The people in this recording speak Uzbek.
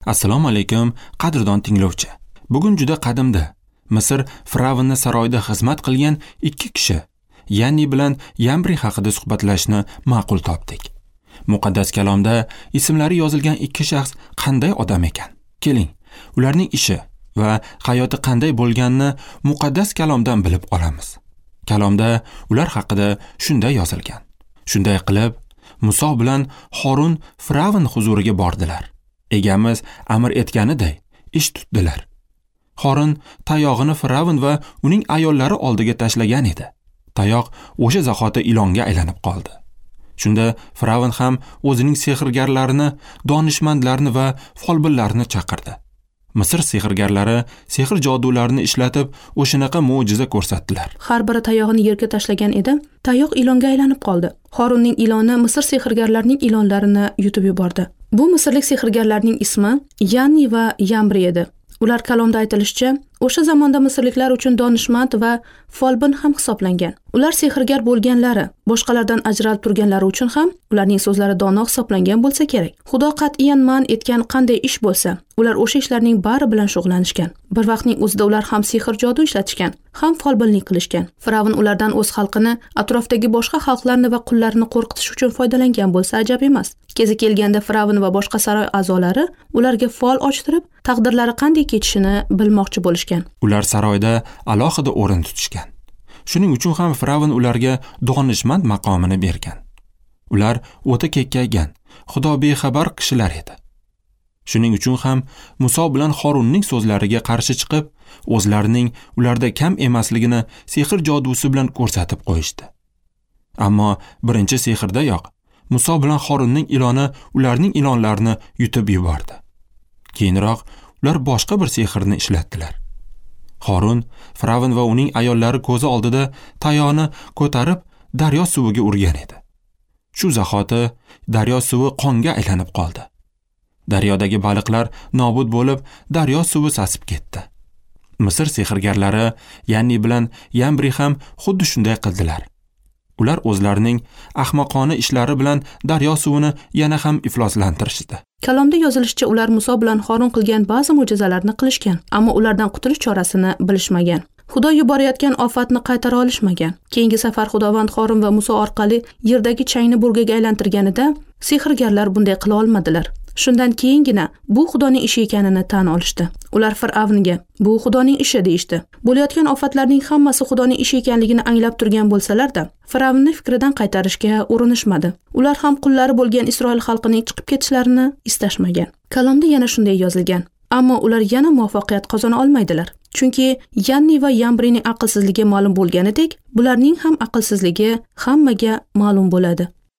Assalomu alaykum, qadrdon tinglovchi. Bugun juda qadimda Misr Firavnning saroyida xizmat qilgan ikki kishi, Yanni bilan Yambri haqida suhbatlashni ma'qul topdik. Muqaddas kalomda ismlari yozilgan ikki shaxs qanday odam ekan? Keling, ularning ishi va hayoti qanday bo'lganini muqaddas kalomdan bilib olamiz. Kalomda ular haqida shunday yozilgan. Shunday qilib, Muso bilan Harun Firavn huzuriga bordilar. Egamiz amr etganiday ish tutdilar. Harun tayog'ini Firavn va uning ayollari oldiga tashlagan edi. Tayoq o'sha zahoti ilonga aylanib qoldi. Shunda Firavn ham o'zining sehrgarlarini, donishmandlarini va folbinlarni chaqirdi. Misr sehrgarlari sehr jodularini ishlatib, o'shanaqa mo'jiza ko'rsatdilar. Har biri tayog'ini yerga tashlagan edi. Tayoq ilonga aylanib qoldi. Harunning iloni Misr sehrgarlarining ilonlarini yutib yubordi. Bu misrlik sehrgarlarning ismi Yanni va Yambri edi. Ular kalomda aytilishicha, o'sha zamonda misrliklar uchun donishmand va folbin ham hisoblangan. Ular sehrgar bo'lganlari, boshqalardan ajralib turganlari uchun ham ularning so'zlari dono hisoblangan bo'lsa kerak. Xudo qat'iyan man etgan qanday ish bo'lsa, ular o'sha ishlarning bari bilan shug'ullanishgan. Bir vaqtning o'zida ular ham sehr jodu ishlatishgan, ham folbinlik qilishgan. Firavn ulardan o'z xalqini, atrofdagi boshqa xalqlarni va qullarni qo'rqitish uchun foydalangan bo'lsa ajab emas. Kezi kelganda Firavn va boshqa saroy a'zolari ularga fol ochtirib, taqdirlari qanday kechishini bilmoqchi bo'lishgan. Ular saroyda alohida o'rin tutishgan. Shuning uchun ham Firavn ularga donishmand maqomini bergan. Ular o'ta kekkaygan, Xudo bexabar kishilar edi. Shuning uchun ham Muso bilan Harunning so'zlariga qarshi chiqib, o'zlarining ularda kam emasligini sehr jodusi bilan ko'rsatib qo'yishdi. Ammo birinchi sehrdayoq Muso bilan Harunning iloni ularning ilonlarini yutib yubordi. Keyinroq ular boshqa bir sehrni ishlatdilar. Harun Firavn va uning ayollari ko'zi oldida tayoqni ko'tarib daryo suviga urgan edi. Shu zahoti daryo suvi qonga aylanib qoldi. Daryodagi baliqlar nobud bo'lib, daryo suvi sasib ketdi. Misr sehrgarlari Yanni bilan Yambri ham xuddi shunday qildilar. Ular o'zlarining ahmoqona ishlari bilan daryo suvini yana ham ifloslantirishdi. Kalomda yozilishicha, ular Muso bilan Harun qilgan ba'zi mo'jizalarni qilishgan, ammo ulardan qutulish chorasini bilishmagan. Xudo yuborayotgan ofatni qaytara olishmagan. Keyingi safar Xudovand Harun va Muso orqali yerdagi changni burgaga aylantirganida sehrgarlar bunday qila olmadilar. Shundan keyingina bu Xudoning ishi ekanini tan olishdi. Ular Fir'avnga bu Xudoning ishi deyishdi. Bo'layotgan ofatlarning hammasi Xudoning ishi ekanligini anglab turgan bo'lsalar-da, Fir'avnni fikridan qaytarishga urinishmadi. Ular ham qullari bo'lgan Isroil xalqining chiqib ketishlarini istashmagan. Kalomda yana shunday yozilgan. Ammo ular yana muvaffaqiyat qozona olmaydilar. Chunki Yanni va Yambrining aqlsizligi ma'lum bo'lganidek, bularning ham aqlsizligi hammaga ma'lum bo'ladi.